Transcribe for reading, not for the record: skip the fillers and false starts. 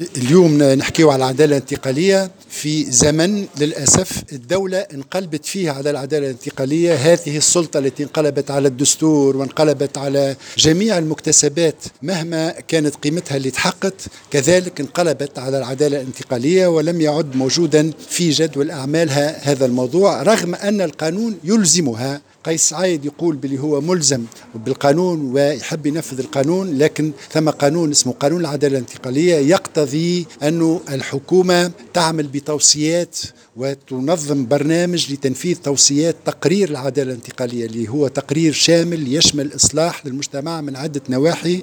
اليوم نحكيو على العدالة الانتقالية في زمن للأسف الدولة انقلبت فيه على العدالة الانتقالية. هذه السلطة التي انقلبت على الدستور وانقلبت على جميع المكتسبات مهما كانت قيمتها اللي تحققت، كذلك انقلبت على العدالة الانتقالية ولم يعد موجودا في جدول أعمالها هذا الموضوع، رغم أن القانون يلزمها. قيس سعيد يقول بلي هو ملزم بالقانون ويحب ينفذ القانون، لكن ثم قانون اسمه قانون العدالة الانتقالية يقتضي أن الحكومة تعمل بتوصيات وتنظم برنامج لتنفيذ توصيات تقرير العدالة الانتقالية، اللي هو تقرير شامل يشمل إصلاح للمجتمع من عدة نواحي